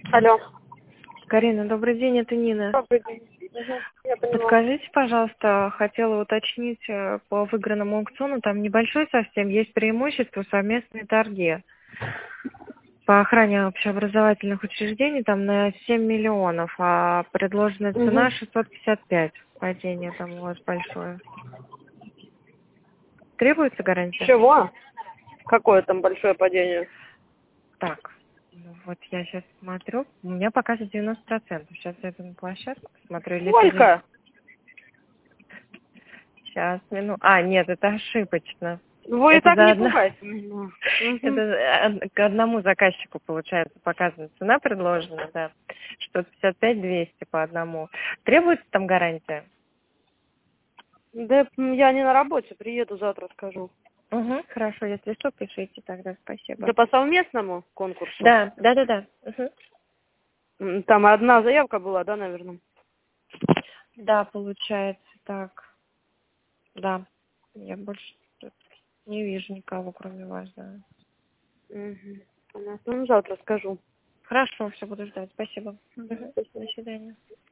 Алло. Карина, добрый день, это Нина. Добрый день. Я поняла. Подскажите, пожалуйста, хотела уточнить по выигранному аукциону, там небольшой совсем, есть преимущество совместные торги. По охране общеобразовательных учреждений там на 7 миллионов, а предложенная цена 655. Падение там у вас большое. Требуется гарантия? Чего? Какое там большое падение? Так, ну вот я сейчас смотрю, у меня показывает 90%. Сейчас я иду на площадку, посмотрю. Или это... Сколько? Сейчас, нет, это ошибочно. Вы и Это так не заодно. пугайте меня. Это к одному заказчику, получается, показана цена предложена, да. Что 55-200 по одному. Требуется там гарантия? Да я не на работе, приеду завтра, скажу. Угу, хорошо, если что, пишите тогда, спасибо. Да по совместному конкурсу? Да. Угу. Там одна заявка была, да, наверное? Да, получается так. Да. Я больше тут не вижу никого, кроме вас, да. Угу. Понятно. Ну, завтра скажу. Хорошо, все буду ждать. Спасибо. Мгм. Спасибо. До свидания.